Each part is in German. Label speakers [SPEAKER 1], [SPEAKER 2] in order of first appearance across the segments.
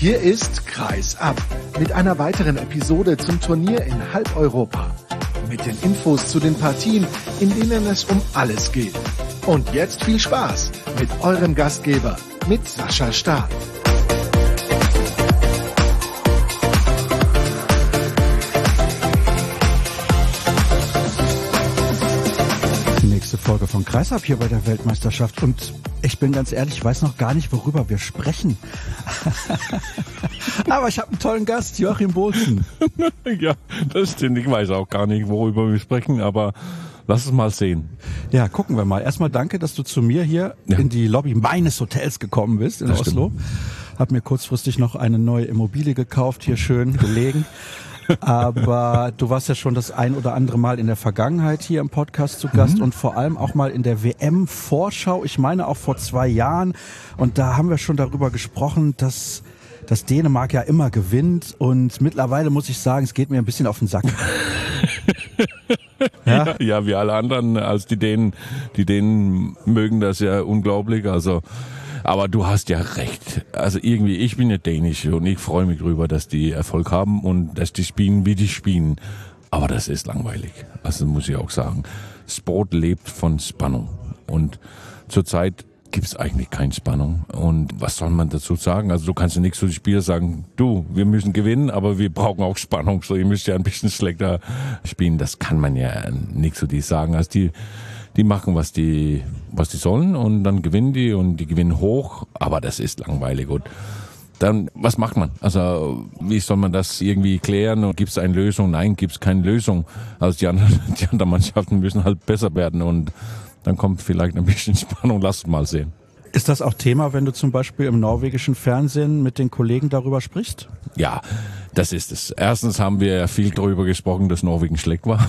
[SPEAKER 1] Hier ist Kreis ab mit einer weiteren Episode zum Turnier in halb Europa. Mit den Infos zu den Partien, in denen es um alles geht. Und jetzt viel Spaß mit eurem Gastgeber, mit Sascha Staat.
[SPEAKER 2] Die nächste Folge von Kreisab hier bei der Weltmeisterschaft. Und ich bin ganz ehrlich, ich weiß noch gar nicht, worüber wir sprechen. Aber ich habe einen tollen Gast, Joachim Bohlsen.
[SPEAKER 3] Ja, das stimmt. Ich weiß auch gar nicht, worüber wir sprechen, aber lass es mal sehen.
[SPEAKER 2] Ja, gucken wir mal. Erstmal danke, dass du zu mir hier in die Lobby meines Hotels gekommen bist in Oslo. Hab mir kurzfristig noch eine neue Immobilie gekauft, hier schön gelegen. Aber du warst ja schon das ein oder andere Mal in der Vergangenheit hier im Podcast zu Gast und vor allem auch mal in der WM-Vorschau. Ich meine auch vor 2 Jahren. Und da haben wir schon darüber gesprochen, dass Dänemark ja immer gewinnt. Und mittlerweile muss ich sagen, es geht mir ein bisschen auf den Sack.
[SPEAKER 3] Ja, wie alle anderen als die Dänen. Die Dänen mögen das ja unglaublich. Also, aber du hast ja recht. Also irgendwie, ich bin ja dänisch und ich freue mich drüber, dass die Erfolg haben und dass die spielen, wie die spielen. Aber das ist langweilig. Also muss ich auch sagen. Sport lebt von Spannung. Und zurzeit gibt's eigentlich keine Spannung. Und was soll man dazu sagen? Also du kannst ja nichts zu den Spielern sagen, wir müssen gewinnen, aber wir brauchen auch Spannung. So, ihr müsst ja ein bisschen schlechter spielen. Das kann man ja nicht zu die sagen. Also die machen, was die sollen und dann gewinnen die und die gewinnen hoch, aber das ist langweilig. Und dann, was macht man? Also, wie soll man das irgendwie klären? Gibt es eine Lösung? Nein, gibt es keine Lösung. Also die anderen Mannschaften müssen halt besser werden und dann kommt vielleicht ein bisschen Spannung. Lass es mal sehen.
[SPEAKER 2] Ist das auch Thema, wenn du zum Beispiel im norwegischen Fernsehen mit den Kollegen darüber sprichst?
[SPEAKER 3] Ja, das ist es. Erstens haben wir viel darüber gesprochen, dass Norwegen schlecht war.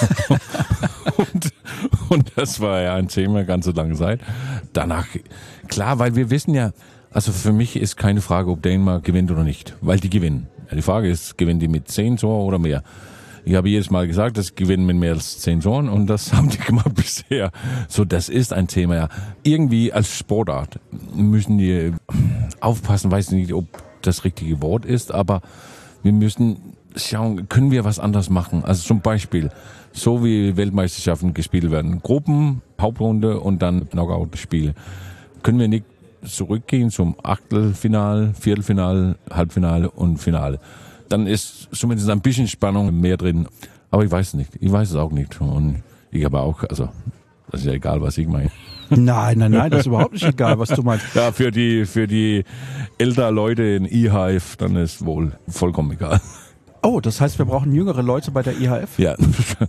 [SPEAKER 3] und das war ja ein Thema ganz lange Zeit. Danach, klar, weil wir wissen ja, also für mich ist keine Frage, ob Dänemark gewinnt oder nicht, weil die gewinnen. Die Frage ist, gewinnen die mit 10 Toren oder mehr? Ich habe jedes Mal gesagt, dass sie gewinnen mit mehr als 10 Toren und das haben die gemacht bisher. So, das ist ein Thema, ja. Irgendwie als Sportart müssen die aufpassen, weiß nicht, ob das richtige Wort ist, aber wir müssen schauen, können wir was anderes machen? Also zum Beispiel, so wie Weltmeisterschaften gespielt werden. Gruppen, Hauptrunde und dann Knockout-Spiele. Können wir nicht zurückgehen zum Achtelfinale, Viertelfinale, Halbfinale und Finale. Dann ist zumindest ein bisschen Spannung mehr drin. Aber ich weiß es nicht. Ich weiß es auch nicht. Und ich habe auch, also, das ist ja egal, was ich meine.
[SPEAKER 2] Nein, das ist überhaupt nicht egal, was du meinst.
[SPEAKER 3] Ja, für die älteren Leute in IHF, dann ist wohl vollkommen egal.
[SPEAKER 2] Oh, das heißt, wir brauchen jüngere Leute bei der IHF?
[SPEAKER 3] Ja,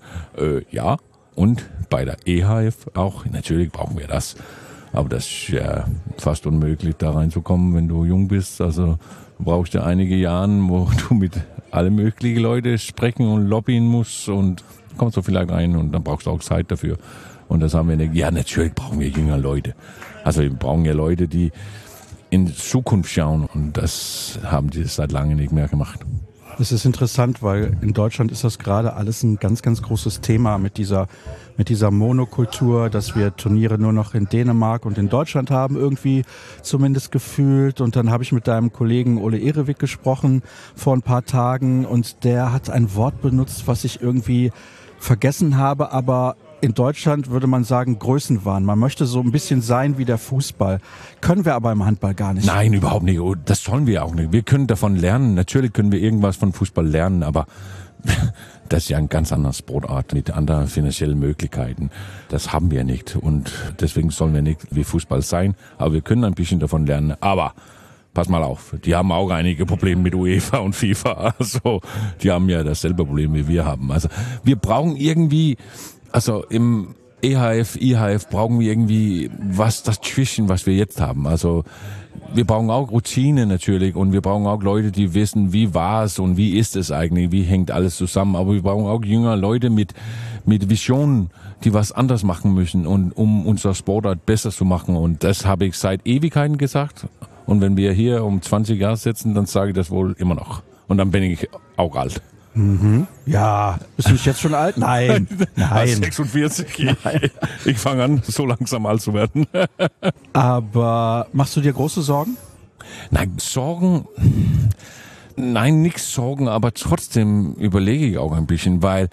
[SPEAKER 3] ja. Und bei der EHF auch. Natürlich brauchen wir das. Aber das ist ja fast unmöglich, da reinzukommen, wenn du jung bist. Also du brauchst ja einige Jahre, wo du mit alle möglichen Leute sprechen und lobbyen musst und kommst du vielleicht rein und dann brauchst du auch Zeit dafür. Und das haben wir nicht. Ja, natürlich brauchen wir jüngere Leute. Also wir brauchen ja Leute, die in Zukunft schauen und das haben die seit langem nicht mehr gemacht.
[SPEAKER 2] Das ist interessant, weil in Deutschland ist das gerade alles ein ganz, ganz großes Thema mit dieser Monokultur, dass wir Turniere nur noch in Dänemark und in Deutschland haben, irgendwie zumindest gefühlt. Und dann habe ich mit deinem Kollegen Ole Erevik gesprochen vor ein paar Tagen und der hat ein Wort benutzt, was ich irgendwie vergessen habe, aber in Deutschland würde man sagen Größenwahn. Man möchte so ein bisschen sein wie der Fußball. Können wir aber im Handball gar nicht.
[SPEAKER 3] Nein, überhaupt nicht. Das sollen wir auch nicht. Wir können davon lernen. Natürlich können wir irgendwas von Fußball lernen, aber das ist ja ein ganz anderer Sportart mit anderen finanziellen Möglichkeiten. Das haben wir nicht und deswegen sollen wir nicht wie Fußball sein. Aber wir können ein bisschen davon lernen. Aber pass mal auf, die haben auch einige Probleme mit UEFA und FIFA. Also die haben ja dasselbe Problem wie wir haben. Also wir brauchen irgendwie, also im EHF, IHF brauchen wir irgendwie was dazwischen, was wir jetzt haben. Also wir brauchen auch Routine natürlich und wir brauchen auch Leute, die wissen, wie war es und wie ist es eigentlich, wie hängt alles zusammen. Aber wir brauchen auch jüngere Leute mit Visionen, die was anders machen müssen und um unser Sportart besser zu machen. Und das habe ich seit Ewigkeiten gesagt. Und wenn wir hier um 20 Jahre sitzen, dann sage ich das wohl immer noch. Und dann bin ich auch alt.
[SPEAKER 2] Mhm. Ja, bist du nicht jetzt schon alt? Nein.
[SPEAKER 3] 46. Nein. Ich fange an, so langsam alt zu werden.
[SPEAKER 2] Aber machst du dir große Sorgen?
[SPEAKER 3] Nein, Sorgen, nein, nichts Sorgen, aber trotzdem überlege ich auch ein bisschen, weil,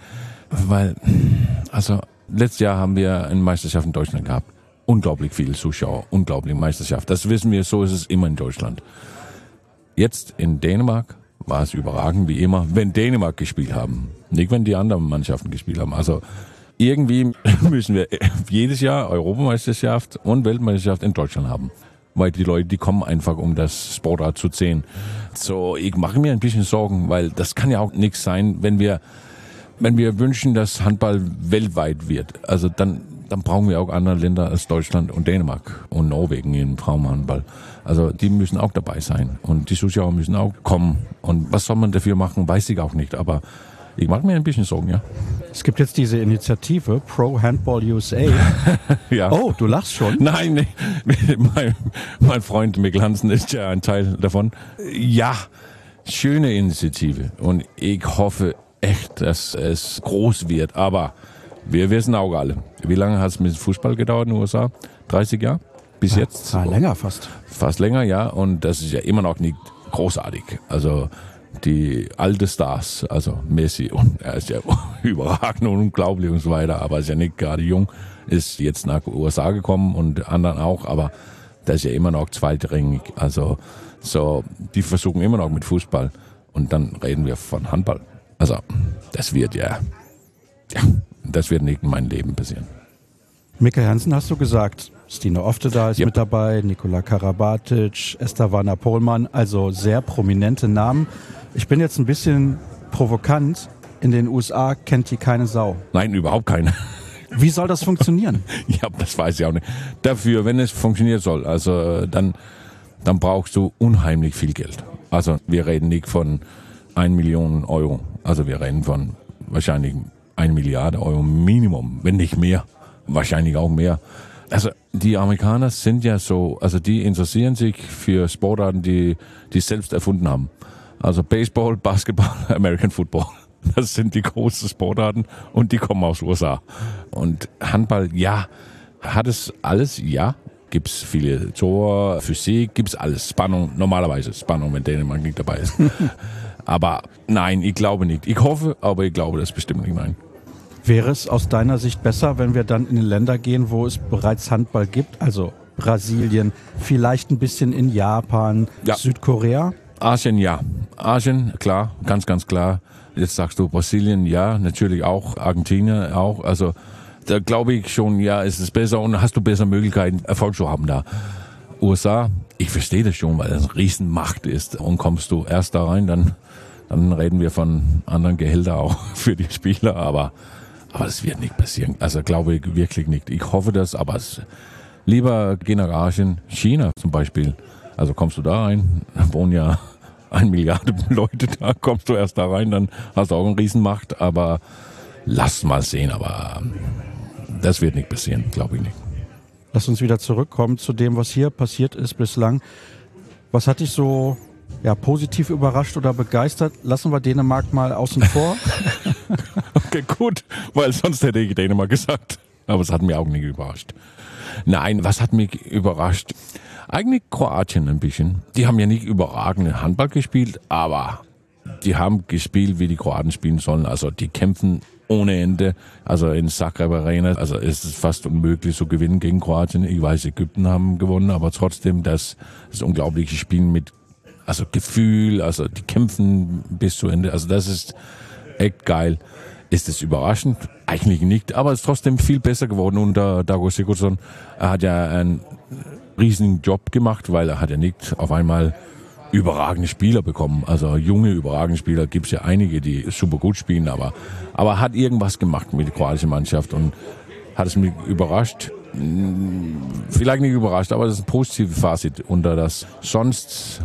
[SPEAKER 3] also letztes Jahr haben wir eine Meisterschaft in Deutschland gehabt. Unglaublich viele Zuschauer, unglaubliche Meisterschaft. Das wissen wir, so ist es immer in Deutschland. Jetzt in Dänemark war es überragend, wie immer, wenn Dänemark gespielt haben. Nicht, wenn die anderen Mannschaften gespielt haben. Also irgendwie müssen wir jedes Jahr Europameisterschaft und Weltmeisterschaft in Deutschland haben. Weil die Leute, die kommen einfach, um das Sportart zu sehen. So, ich mache mir ein bisschen Sorgen, weil das kann ja auch nichts sein, wenn wir wünschen, dass Handball weltweit wird. Also dann brauchen wir auch andere Länder als Deutschland und Dänemark und Norwegen im Frauenhandball. Also die müssen auch dabei sein und die Zuschauer müssen auch kommen. Und was soll man dafür machen, weiß ich auch nicht. Aber ich mache mir ein bisschen Sorgen, ja.
[SPEAKER 2] Es gibt jetzt diese Initiative Pro Handball USA.
[SPEAKER 3] Ja.
[SPEAKER 2] Oh, du lachst schon?
[SPEAKER 3] Nein, mein Freund Mikkel Hansen ist ja ein Teil davon. Ja, schöne Initiative und ich hoffe echt, dass es groß wird. Aber wir wissen auch alle, wie lange hat es mit Fußball gedauert in den USA? 30 Jahre? Bis jetzt?
[SPEAKER 2] Ja, länger fast.
[SPEAKER 3] Fast länger, ja. Und das ist ja immer noch nicht großartig. Also die alte Stars, also Messi, und er ist ja überragend und unglaublich und so weiter, aber ist ja nicht gerade jung, ist jetzt nach USA gekommen und anderen auch, aber das ist ja immer noch zweitrangig. Also so, die versuchen immer noch mit Fußball und dann reden wir von Handball. Also das wird das wird nicht in meinem Leben passieren.
[SPEAKER 2] Mikkel Hansen hast du gesagt. Stina Oftedal ist mit dabei, Nikola Karabatic, Estavana Pohlmann, also sehr prominente Namen. Ich bin jetzt ein bisschen provokant. In den USA kennt die keine Sau.
[SPEAKER 3] Nein, überhaupt keine.
[SPEAKER 2] Wie soll das funktionieren?
[SPEAKER 3] Ja, das weiß ich auch nicht. Dafür, wenn es funktionieren soll, also dann brauchst du unheimlich viel Geld. Also wir reden nicht von 1 Million Euro. Also wir reden von wahrscheinlich 1 Milliarde Euro Minimum, wenn nicht mehr. Wahrscheinlich auch mehr. Also die Amerikaner sind ja so, also die interessieren sich für Sportarten, die selbst erfunden haben. Also Baseball, Basketball, American Football. Das sind die großen Sportarten und die kommen aus USA. Und Handball, ja, hat es alles, ja. Gibt es viele Tore, Physik, gibt es alles. Spannung, normalerweise Spannung, wenn Dänemark nicht dabei ist. Aber nein, ich glaube nicht. Ich hoffe, aber ich glaube das bestimmt nicht, nein.
[SPEAKER 2] Wäre es aus deiner Sicht besser, wenn wir dann in Länder gehen, wo es bereits Handball gibt? Also Brasilien, vielleicht ein bisschen in Japan, ja. Südkorea?
[SPEAKER 3] Asien, ja. Asien, klar, ganz, ganz klar. Jetzt sagst du Brasilien, ja, natürlich auch. Argentinien auch. Also da glaube ich schon, ja, ist es besser und hast du bessere Möglichkeiten, Erfolg zu haben da. USA, ich verstehe das schon, weil es eine Riesenmacht ist. Und kommst du erst da rein, dann reden wir von anderen Gehältern auch für die Spieler, aber das wird nicht passieren. Also glaube ich wirklich nicht. Ich hoffe das, aber lieber geh nach Asien, China zum Beispiel. Also kommst du da rein, da wohnen ja 1 Milliarde Leute da, kommst du erst da rein, dann hast du auch eine Riesenmacht, aber lass mal sehen, aber das wird nicht passieren, glaube ich nicht.
[SPEAKER 2] Lass uns wieder zurückkommen zu dem, was hier passiert ist bislang. Was hat dich so positiv überrascht oder begeistert? Lassen wir Dänemark mal außen vor.
[SPEAKER 3] Okay, gut, weil sonst hätte ich Dänemark gesagt. Aber es hat mich auch nicht überrascht. Nein, was hat mich überrascht? Eigentlich Kroatien ein bisschen. Die haben ja nicht überragende Handball gespielt, aber die haben gespielt, wie die Kroaten spielen sollen. Also die kämpfen ohne Ende. Also in Zagreb Arena, also ist es fast unmöglich zu gewinnen gegen Kroatien. Ich weiß, Ägypten haben gewonnen, aber trotzdem das unglaubliche Spiel mit Gefühl, also die kämpfen bis zu Ende. Also das ist echt geil. Ist es überraschend? Eigentlich nicht, aber es ist trotzdem viel besser geworden unter Dago Sigurdsson. Er hat ja einen riesigen Job gemacht, weil er hat ja nicht auf einmal überragende Spieler bekommen. Also junge, überragende Spieler gibt es ja einige, die super gut spielen, aber er hat irgendwas gemacht mit der kroatischen Mannschaft und hat es mich überrascht. Vielleicht nicht überrascht, aber das ist ein positives Fazit unter das. Sonst,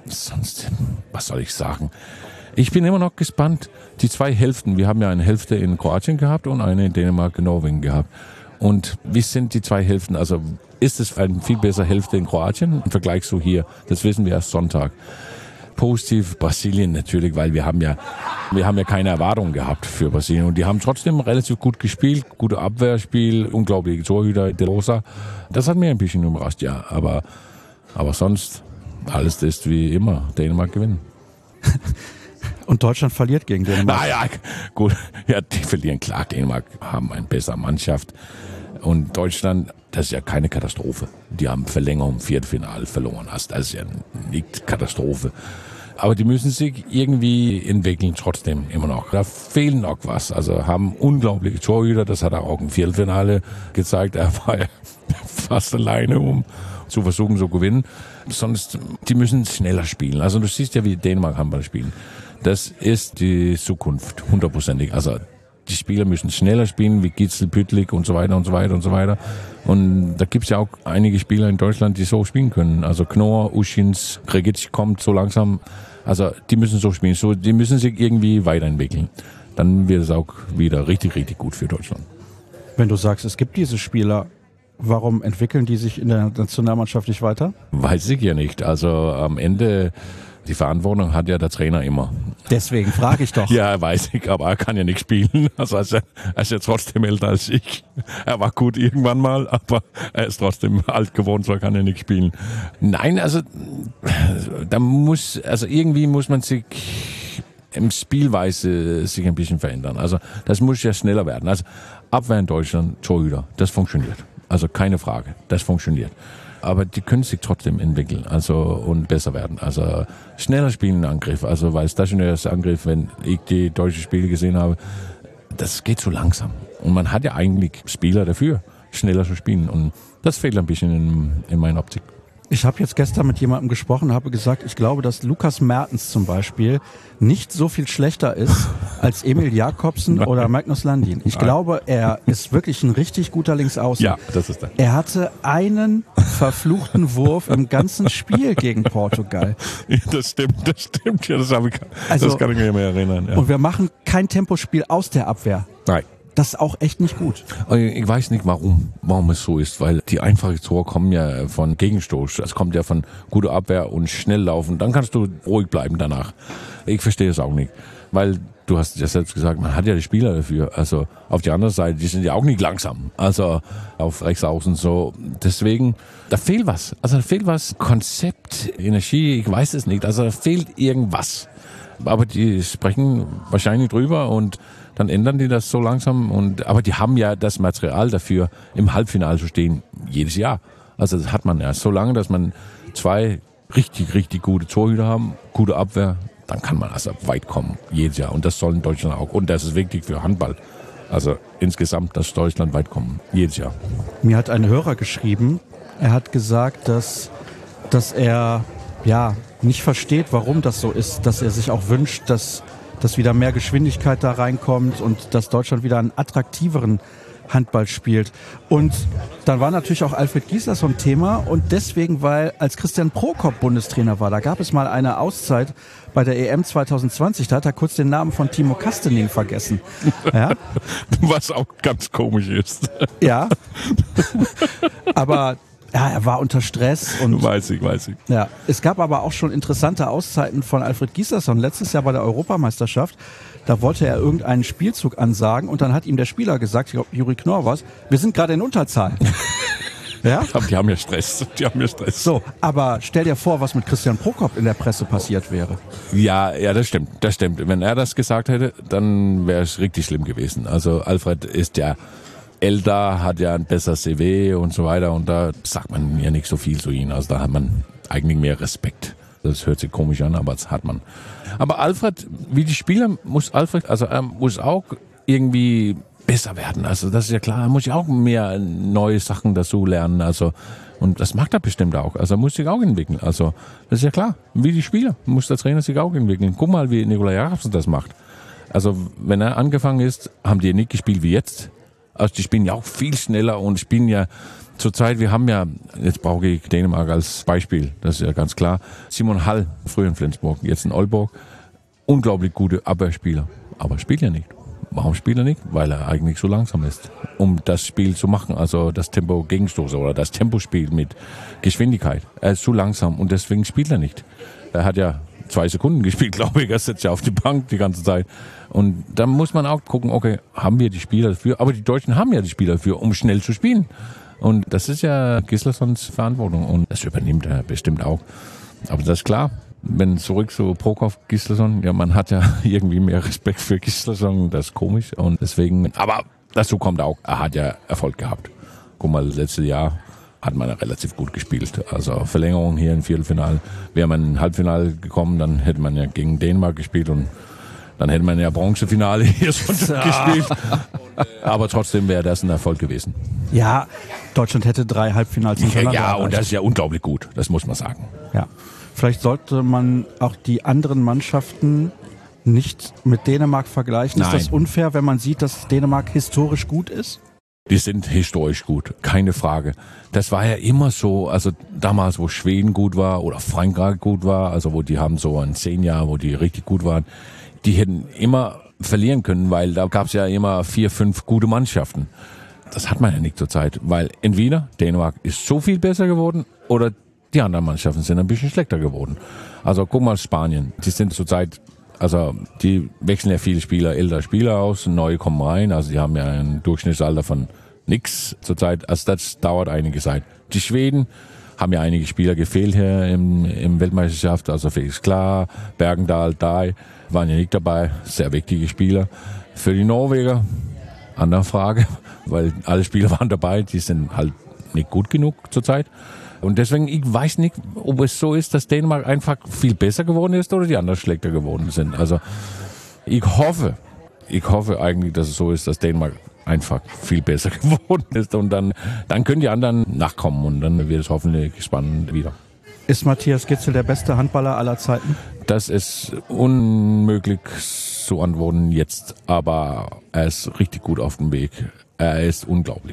[SPEAKER 3] was soll ich sagen? Ich bin immer noch gespannt. Die 2 Hälften, wir haben ja eine Hälfte in Kroatien gehabt und eine in Dänemark und Norwegen gehabt. Und wie sind die 2 Hälften? Also ist es eine viel bessere Hälfte in Kroatien im Vergleich zu hier? Das wissen wir erst Sonntag. Positiv Brasilien natürlich, weil wir haben ja keine Erwartungen gehabt für Brasilien. Und die haben trotzdem relativ gut gespielt, gute Abwehrspiel, unglaubliche Torhüter, De Rosa. Das hat mir ein bisschen überrascht, ja. Aber sonst alles ist wie immer. Dänemark gewinnen.
[SPEAKER 2] Und Deutschland verliert gegen Dänemark.
[SPEAKER 3] Naja, gut. Ja, die verlieren klar. Dänemark haben eine bessere Mannschaft. Und Deutschland, das ist ja keine Katastrophe. Die haben Verlängerung, Viertelfinale verloren. Also das ist ja nicht Katastrophe. Aber die müssen sich irgendwie entwickeln, trotzdem immer noch. Da fehlt noch was. Also haben unglaubliche Torhüter, das hat er auch im Viertelfinale gezeigt. Er war ja fast alleine, um zu versuchen, so gewinnen. Sonst, die müssen schneller spielen. Also du siehst ja, wie Dänemark Handball spielen. Das ist die Zukunft, 100%. Also die Spieler müssen schneller spielen, wie Gitzel, Püttlik und so weiter und so weiter und so weiter. Und da gibt es ja auch einige Spieler in Deutschland, die so spielen können. Also Knorr, Uschins, Gregic kommt so langsam. Also die müssen so spielen, so, die müssen sich irgendwie weiterentwickeln. Dann wird es auch wieder richtig, richtig gut für Deutschland.
[SPEAKER 2] Wenn du sagst, es gibt diese Spieler, warum entwickeln die sich in der Nationalmannschaft nicht weiter?
[SPEAKER 3] Weiß ich ja nicht. Also am Ende, die Verantwortung hat ja der Trainer immer.
[SPEAKER 2] Deswegen frage ich doch.
[SPEAKER 3] Ja, weiß ich, aber er kann ja nicht spielen. Also er ist ja trotzdem älter als ich. Er war gut irgendwann mal, aber er ist trotzdem alt geworden, so er kann ja nicht spielen. Nein, also irgendwie muss man sich im Spielweise sich ein bisschen verändern. Also das muss ja schneller werden. Also Abwehr in Deutschland, Torhüter, das funktioniert. Also keine Frage, das funktioniert. Aber die können sich trotzdem entwickeln, und besser werden. Also schneller spielen in Angriff. Also weil stationäres Angriff, wenn ich die deutschen Spiele gesehen habe, das geht so langsam. Und man hat ja eigentlich Spieler dafür, schneller zu spielen. Und das fehlt ein bisschen in meiner Optik.
[SPEAKER 2] Ich habe jetzt gestern mit jemandem gesprochen, habe gesagt, ich glaube, dass Lukas Mertens zum Beispiel nicht so viel schlechter ist als Emil Jakobsen oder Magnus Landin. Ich glaube, er ist wirklich ein richtig guter Linksaußen.
[SPEAKER 3] Ja, das ist er.
[SPEAKER 2] Er hatte einen verfluchten Wurf im ganzen Spiel gegen Portugal.
[SPEAKER 3] Ja, das stimmt. Ja, das kann ich mir mehr erinnern. Ja.
[SPEAKER 2] Und wir machen kein Tempospiel aus der Abwehr.
[SPEAKER 3] Nein.
[SPEAKER 2] Das ist auch echt nicht gut.
[SPEAKER 3] Ich weiß nicht, warum es so ist, weil die einfachen Tore kommen ja von Gegenstoß. Es kommt ja von guter Abwehr und schnell laufen. Dann kannst du ruhig bleiben danach. Ich verstehe es auch nicht, weil du hast ja selbst gesagt, man hat ja die Spieler dafür. Also auf die andere Seite, die sind ja auch nicht langsam. Also auf Rechtsaußen so. Deswegen, da fehlt was. Also da fehlt was. Konzept, Energie, ich weiß es nicht. Also da fehlt irgendwas. Aber die sprechen wahrscheinlich drüber und dann ändern die das so langsam. Aber die haben ja das Material dafür, im Halbfinale zu stehen, jedes Jahr. Also das hat man ja so lange, dass man 2 richtig, richtig gute Torhüter haben, gute Abwehr, dann kann man also weit kommen, jedes Jahr. Und das soll in Deutschland auch. Und das ist wichtig für Handball. Also insgesamt, dass Deutschland weit kommen, jedes Jahr.
[SPEAKER 2] Mir hat ein Hörer geschrieben, er hat gesagt, dass er nicht versteht, warum das so ist, dass er sich auch wünscht, dass wieder mehr Geschwindigkeit da reinkommt und dass Deutschland wieder einen attraktiveren Handball spielt. Und dann war natürlich auch Alfred Gislason Thema und deswegen, weil als Christian Prokop Bundestrainer war, da gab es mal eine Auszeit bei der EM 2020, da hat er kurz den Namen von Timo Kastening vergessen. Ja?
[SPEAKER 3] Was auch ganz komisch ist.
[SPEAKER 2] Ja, aber ja, er war unter Stress. Und
[SPEAKER 3] weiß ich.
[SPEAKER 2] Ja, es gab aber auch schon interessante Auszeiten von Alfred Gislason. Letztes Jahr bei der Europameisterschaft, da wollte er irgendeinen Spielzug ansagen und dann hat ihm der Spieler gesagt, ich glaube Juri Knorr war's, wir sind gerade in Unterzahl. Ja?
[SPEAKER 3] Die haben ja Stress.
[SPEAKER 2] So, aber stell dir vor, was mit Christian Prokop in der Presse passiert wäre.
[SPEAKER 3] Ja, das stimmt. Wenn er das gesagt hätte, dann wäre es richtig schlimm gewesen. Also Alfred ist ja älter, hat ja ein besseres CW und so weiter und da sagt man ja nicht so viel zu ihm. Also da hat man eigentlich mehr Respekt. Das hört sich komisch an, aber das hat man. Aber Alfred, wie die Spieler, er muss auch irgendwie besser werden. Also das ist ja klar, er muss ja auch mehr neue Sachen dazu lernen. Also und das macht er bestimmt auch. Also er muss sich auch entwickeln. Also das ist ja klar, wie die Spieler muss der Trainer sich auch entwickeln. Guck mal, wie Nikolai Jakobsen das macht. Also wenn er angefangen ist, haben die nicht gespielt wie jetzt. Also die spielen ja auch viel schneller und spielen ja zurzeit, wir haben ja, jetzt brauche ich Dänemark als Beispiel, das ist ja ganz klar, Simon Hall, früher in Flensburg, jetzt in Aalborg, unglaublich gute Abwehrspieler, aber spielt ja nicht. Warum spielt er nicht? Weil er eigentlich so langsam ist, um das Spiel zu machen, also das Tempo-Gegenstoß oder das Tempospiel mit Geschwindigkeit. Er ist zu langsam und deswegen spielt er nicht. Er hat ja 2 Sekunden gespielt, glaube ich. Er sitzt ja auf die Bank die ganze Zeit. Und da muss man auch gucken, okay, haben wir die Spieler dafür? Aber die Deutschen haben ja die Spieler dafür, um schnell zu spielen. Und das ist ja Gislasons Verantwortung. Und das übernimmt er bestimmt auch. Aber das ist klar. Wenn zurück zu Prokop, Gislason, ja, man hat ja irgendwie mehr Respekt für Gislason, das ist komisch. Und deswegen, aber dazu kommt auch, er hat ja Erfolg gehabt. Guck mal, letztes Jahr hat man ja relativ gut gespielt. Also Verlängerung hier im Viertelfinale. Wäre man im Halbfinale gekommen, dann hätte man ja gegen Dänemark gespielt und dann hätte man ja Bronzefinale hier schon gespielt. Aber trotzdem wäre das ein Erfolg gewesen.
[SPEAKER 2] Ja, Deutschland hätte 3 Halbfinals hintereinander
[SPEAKER 3] Ja,
[SPEAKER 2] erreicht.
[SPEAKER 3] und das ist ja unglaublich gut, das muss man sagen.
[SPEAKER 2] Ja. Vielleicht sollte man auch die anderen Mannschaften nicht mit Dänemark vergleichen.
[SPEAKER 3] Nein.
[SPEAKER 2] Ist das unfair, wenn man sieht, dass Dänemark historisch gut ist?
[SPEAKER 3] Die sind historisch gut, keine Frage. Das war ja immer so, also damals, wo Schweden gut war oder Frankreich gut war, also wo die haben so in 10 Jahren, wo die richtig gut waren, die hätten immer verlieren können, weil da gab es ja immer 4, 5 gute Mannschaften. Das hat man ja nicht zur Zeit, weil entweder Dänemark ist so viel besser geworden oder die anderen Mannschaften sind ein bisschen schlechter geworden. Also guck mal Spanien, die sind zurzeit, also die wechseln ja viele Spieler, ältere Spieler aus, neue kommen rein, also die haben ja ein Durchschnittsalter von nix zurzeit, also das dauert einige Zeit. Die Schweden haben ja einige Spieler gefehlt hier im Weltmeisterschaft, also Felix Klar, Bergendahl, Dai waren ja nicht dabei, sehr wichtige Spieler. Für die Norweger, andere Frage, weil alle Spieler waren dabei, die sind halt nicht gut genug zurzeit. Und deswegen, ich weiß nicht, ob es so ist, dass Dänemark einfach viel besser geworden ist oder die anderen schlechter geworden sind. Also ich hoffe eigentlich, dass es so ist, dass Dänemark einfach viel besser geworden ist und dann können die anderen nachkommen und dann wird es hoffentlich spannend wieder.
[SPEAKER 2] Ist Matthias Gidsel der beste Handballer aller Zeiten?
[SPEAKER 3] Das ist unmöglich zu antworten jetzt, aber er ist richtig gut auf dem Weg. Er ist unglaublich.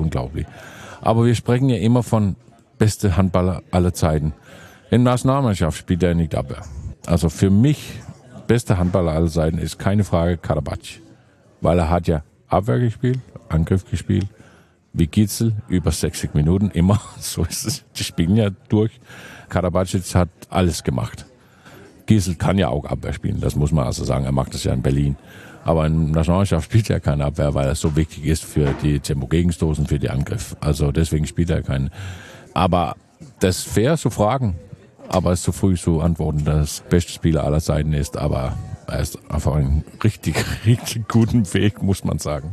[SPEAKER 3] Aber wir sprechen ja immer von beste Handballer aller Zeiten. In der Nationalmannschaft spielt er nicht Abwehr. Also für mich, beste Handballer aller Zeiten ist keine Frage Karabatic. Weil er hat ja Abwehr gespielt, Angriff gespielt, wie Gidsel, über 60 Minuten, immer. So ist es. Die spielen ja durch. Karabatic hat alles gemacht. Gidsel kann ja auch Abwehr spielen, das muss man also sagen. Er macht das ja in Berlin. Aber in der Nationalmannschaft spielt er keine Abwehr, weil er so wichtig ist für die Tempo-Gegenstoßen, für die Angriff. Also deswegen spielt er keinen. Aber das ist fair zu fragen, aber es ist zu früh zu antworten, dass der beste Spieler aller Zeiten ist. Aber er ist einfach einen richtig guten Weg, muss man sagen.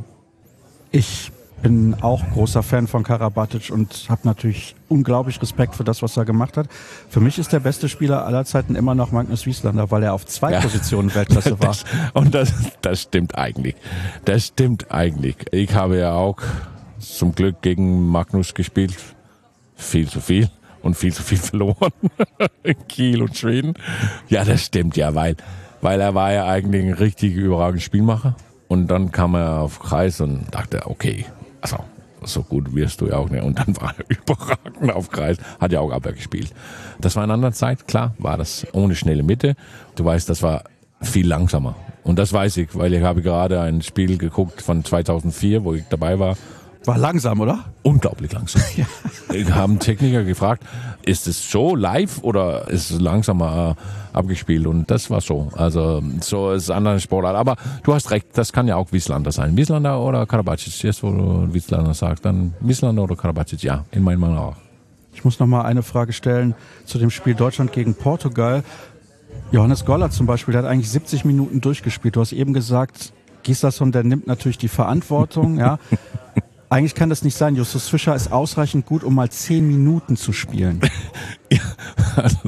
[SPEAKER 2] Ich bin auch großer Fan von Karabatic und habe natürlich unglaublich Respekt für das, was er gemacht hat. Für mich ist der beste Spieler aller Zeiten immer noch Magnus Wieslander, weil er auf 2 Positionen Weltklasse war.
[SPEAKER 3] Das stimmt eigentlich. Das stimmt eigentlich. Ich habe ja auch zum Glück gegen Magnus gespielt. Viel zu viel und viel zu viel verloren. In Kiel und Schweden. Ja, das stimmt ja, weil er war ja eigentlich ein richtig überragender Spielmacher. Und dann kam er auf Kreis und dachte, okay, also so gut wirst du ja auch nicht. Und dann war er überragend auf Kreis, hat ja auch Abwehr gespielt. Das war in einer anderen Zeit, klar, war das ohne schnelle Mitte. Du weißt, das war viel langsamer. Und das weiß ich, weil ich habe gerade ein Spiel geguckt von 2004, wo ich dabei war.
[SPEAKER 2] War langsam, oder?
[SPEAKER 3] Unglaublich langsam. Ja. Ich habe einen Techniker gefragt, ist es so live oder ist es langsamer abgespielt? Und das war so. Also so ist ein anderer Sportart. Aber du hast recht, das kann ja auch Wieslander sein. Wieslander oder Karabatic. Jetzt, wo du Wieslander sagst, dann Wieslander oder Karabatic, ja, in meinem Meinung auch.
[SPEAKER 2] Ich muss noch mal eine Frage stellen zu dem Spiel Deutschland gegen Portugal. Johannes Goller zum Beispiel, der hat eigentlich 70 Minuten durchgespielt. Du hast eben gesagt, Gislason, der nimmt natürlich die Verantwortung, ja. Eigentlich kann das nicht sein. Justus Fischer ist ausreichend gut, um mal 10 Minuten zu spielen.
[SPEAKER 3] Ja, also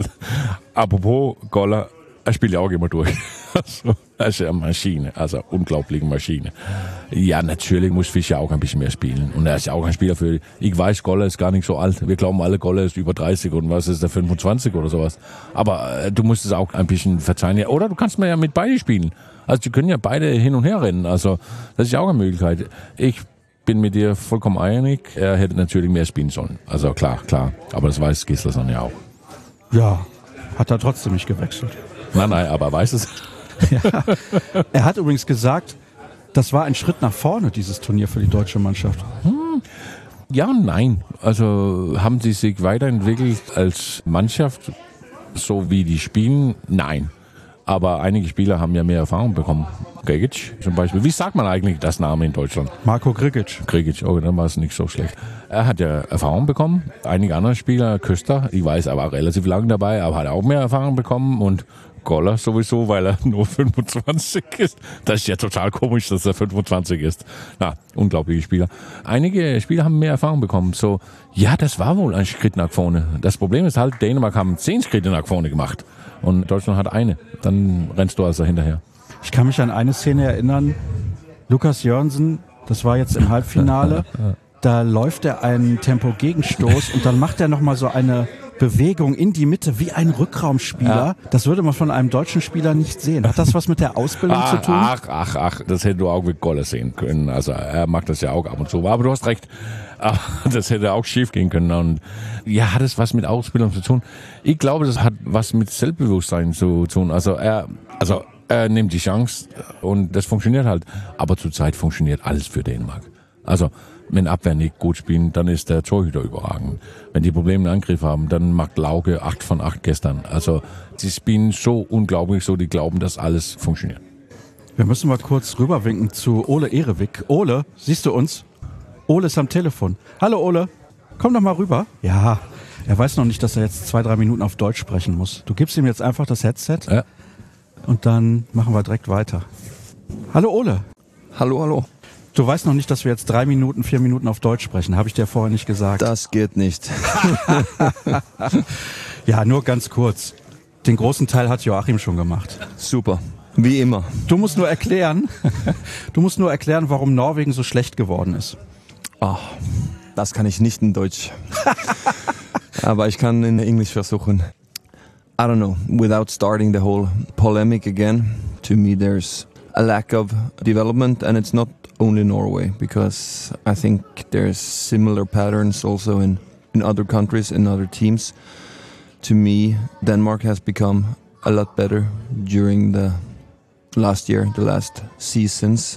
[SPEAKER 3] apropos Goller, er spielt ja auch immer durch. Also, er ist ja eine Maschine, also unglaubliche Maschine. Ja, natürlich muss Fischer auch ein bisschen mehr spielen. Und er ist ja auch ein Spieler für, ich weiß, Goller ist gar nicht so alt. Wir glauben alle, Goller ist über 30 und was ist der 25 oder sowas. Aber du musst es auch ein bisschen verzeihen. Ja, oder du kannst mal ja mit beide spielen. Also die können ja beide hin und her rennen. Also das ist ja auch eine Möglichkeit. Ich bin mit dir vollkommen einig. Er hätte natürlich mehr spielen sollen. Also klar. Aber das weiß Gislason ja auch.
[SPEAKER 2] Ja, hat er trotzdem nicht gewechselt.
[SPEAKER 3] Nein, aber weiß es.
[SPEAKER 2] Ja. Er hat übrigens gesagt, das war ein Schritt nach vorne, dieses Turnier für die deutsche Mannschaft.
[SPEAKER 3] Ja und nein. Also haben sie sich weiterentwickelt als Mannschaft, so wie die spielen? Nein. Aber einige Spieler haben ja mehr Erfahrung bekommen. Grigic zum Beispiel. Wie sagt man eigentlich das Name in Deutschland?
[SPEAKER 2] Marco Grigic.
[SPEAKER 3] Grigic, oh, dann war es nicht so schlecht. Er hat ja Erfahrung bekommen. Einige andere Spieler, Köster, ich weiß, er war relativ lang dabei, aber hat auch mehr Erfahrung bekommen. Und Goller sowieso, weil er nur 25 ist. Das ist ja total komisch, dass er 25 ist. Na, unglaubliche Spieler. Einige Spieler haben mehr Erfahrung bekommen. So, ja, das war wohl ein Schritt nach vorne. Das Problem ist halt, Dänemark haben 10 Schritte nach vorne gemacht. Und Deutschland hat eine. Dann rennst du also hinterher.
[SPEAKER 2] Ich kann mich an eine Szene erinnern. Lukas Jørgensen, das war jetzt im Halbfinale. Da läuft er einen Tempo-Gegenstoß und dann macht er nochmal so eine Bewegung in die Mitte wie ein Rückraumspieler. Ja. Das würde man von einem deutschen Spieler nicht sehen. Hat das was mit der Ausbildung zu tun?
[SPEAKER 3] Ach, das hätte du auch mit Goller sehen können. Also er macht das ja auch ab und zu. Aber du hast recht, das hätte auch schief gehen können. Und ja, hat es was mit Ausbildung zu tun? Ich glaube, das hat was mit Selbstbewusstsein zu tun. Also er nimmt die Chance und das funktioniert halt. Aber zurzeit funktioniert alles für Dänemark. Also wenn Abwehr nicht gut spielen, dann ist der Torhüter überragend. Wenn die Probleme einen Angriff haben, dann macht Lauke 8 von 8 gestern. Also sie spielen so unglaublich, so die glauben, dass alles funktioniert.
[SPEAKER 2] Wir müssen mal kurz rüberwinken zu Ole Erevik. Ole, siehst du uns? Ole ist am Telefon. Hallo Ole, komm doch mal rüber. Ja, er weiß noch nicht, dass er jetzt 2-3 Minuten auf Deutsch sprechen muss. Du gibst ihm jetzt einfach das Headset und dann machen wir direkt weiter. Hallo Ole.
[SPEAKER 4] Hallo.
[SPEAKER 2] Du weißt noch nicht, dass wir jetzt 3 Minuten, 4 Minuten auf Deutsch sprechen. Habe ich dir vorher nicht gesagt.
[SPEAKER 4] Das geht nicht.
[SPEAKER 2] Ja, nur ganz kurz. Den großen Teil hat Joachim schon gemacht.
[SPEAKER 4] Super. Wie immer.
[SPEAKER 2] Du musst nur erklären, warum Norwegen so schlecht geworden ist.
[SPEAKER 4] Oh, das kann ich nicht in Deutsch. Aber ich kann in Englisch versuchen. I don't know. Without starting the whole polemic again, to me there's a lack of development, and it's not only Norway, because I think there's similar patterns also in other countries, in other teams. To me, Denmark has become a lot better during the last year, the last seasons,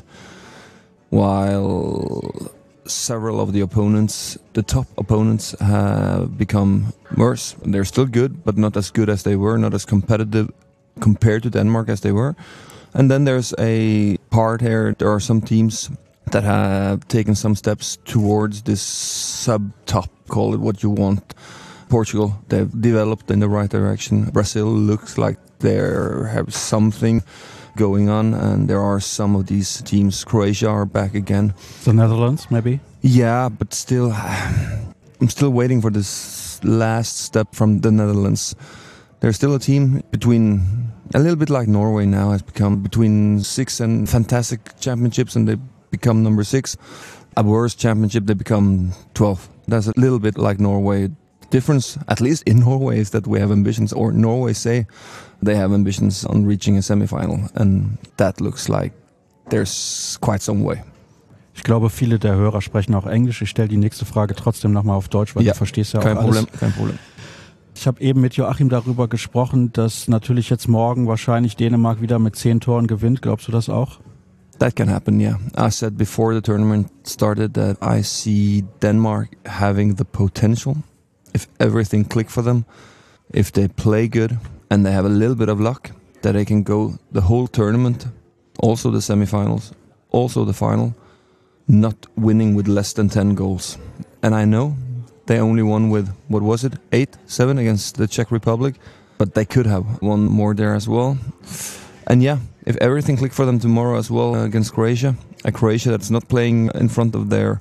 [SPEAKER 4] while several of the opponents, the top opponents, have become worse. They're still good, but not as good as they were, not as competitive compared to Denmark as they were. And then there's a part here, there are some teams that have taken some steps towards this sub-top, call it what you want. Portugal, they've developed in the right direction. Brazil looks like they have something going on, and there are some of these teams. Croatia are back again.
[SPEAKER 2] The Netherlands, maybe?
[SPEAKER 4] Yeah, but still, I'm still waiting for this last step from the Netherlands. There's still a team between, a little bit like Norway now, has become between 6 and fantastic championships, and they become number 6. A worse championship, they become 12. That's a little bit like Norway. Difference, at least in Norway, is that we have ambitions, or Norway say they have ambitions on reaching a semi-final, and that looks like there's quite some way.
[SPEAKER 2] Ich glaube, viele der Hörer sprechen auch Englisch. Ich stelle die nächste Frage trotzdem nochmal auf Deutsch, weil du verstehst ja auch alles.
[SPEAKER 4] Kein Problem.
[SPEAKER 2] Ich habe eben mit Joachim darüber gesprochen, dass natürlich jetzt morgen wahrscheinlich Dänemark wieder mit 10 Toren gewinnt. Glaubst du das auch?
[SPEAKER 4] That can happen, yeah. I said before the tournament started that I see Denmark having the potential, if everything click for them, if they play good and they have a little bit of luck, that they can go the whole tournament, also the semifinals, also the final, not winning with less than 10 goals. And I know they only won with, 8-7 against the Czech Republic, but they could have won more there as well. And yeah, if everything click for them tomorrow as well against Croatia, a Croatia that's not playing in front of their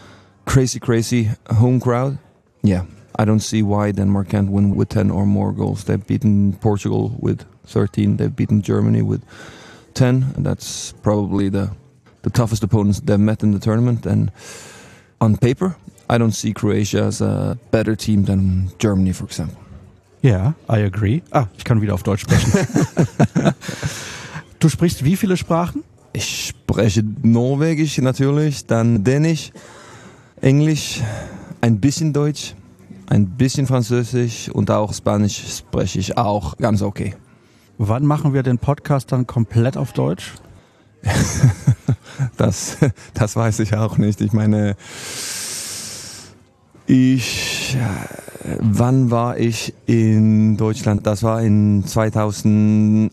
[SPEAKER 4] crazy home crowd, yeah, I don't see why Denmark can't win with 10 or more goals. They've beaten Portugal with 13, they've beaten Germany with 10, and that's probably the toughest opponents they've met in the tournament. And on paper, I don't see Croatia as a better team than Germany, for example.
[SPEAKER 2] Yeah, I agree. Ich kann wieder auf Deutsch sprechen. Du sprichst wie viele Sprachen?
[SPEAKER 4] Ich spreche Norwegisch natürlich, dann Dänisch, Englisch, ein bisschen Deutsch, ein bisschen Französisch und auch Spanisch spreche ich auch ganz okay.
[SPEAKER 2] Wann machen wir den Podcast dann komplett auf Deutsch?
[SPEAKER 4] Das weiß ich auch nicht. Ich meine, ich Wann war ich in Deutschland? Das war in 2007,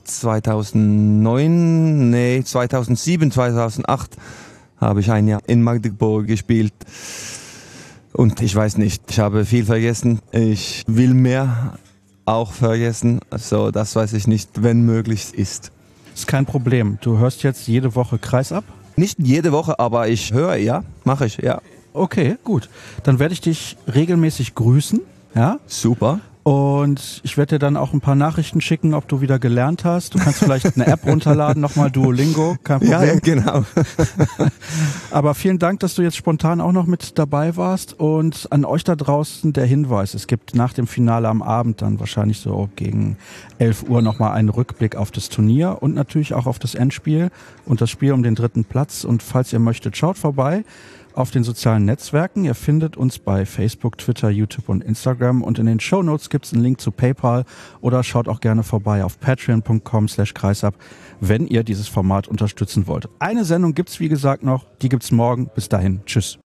[SPEAKER 4] 2008 habe ich ein Jahr in Magdeburg gespielt. Und ich weiß nicht, ich habe viel vergessen. Ich will mehr auch vergessen. Also das weiß ich nicht, wenn möglich ist.
[SPEAKER 2] Ist kein Problem. Du hörst jetzt jede Woche Kreisab?
[SPEAKER 4] Nicht jede Woche, aber ich höre, ja, mache ich, ja.
[SPEAKER 2] Okay, gut. Dann werde ich dich regelmäßig grüßen. Ja?
[SPEAKER 4] Super.
[SPEAKER 2] Und ich werde dir dann auch ein paar Nachrichten schicken, ob du wieder gelernt hast. Du kannst vielleicht eine App runterladen, nochmal Duolingo, kein Problem.
[SPEAKER 4] Ja, genau.
[SPEAKER 2] Aber vielen Dank, dass du jetzt spontan auch noch mit dabei warst. Und an euch da draußen der Hinweis, es gibt nach dem Finale am Abend dann wahrscheinlich so gegen 11 Uhr nochmal einen Rückblick auf das Turnier und natürlich auch auf das Endspiel und das Spiel um den 3. Platz. Und falls ihr möchtet, schaut vorbei auf den sozialen Netzwerken. Ihr findet uns bei Facebook, Twitter, YouTube und Instagram. Und in den Shownotes gibt es einen Link zu PayPal oder schaut auch gerne vorbei auf patreon.com/kreisab, wenn ihr dieses Format unterstützen wollt. Eine Sendung gibt's wie gesagt noch. Die gibt's morgen. Bis dahin. Tschüss.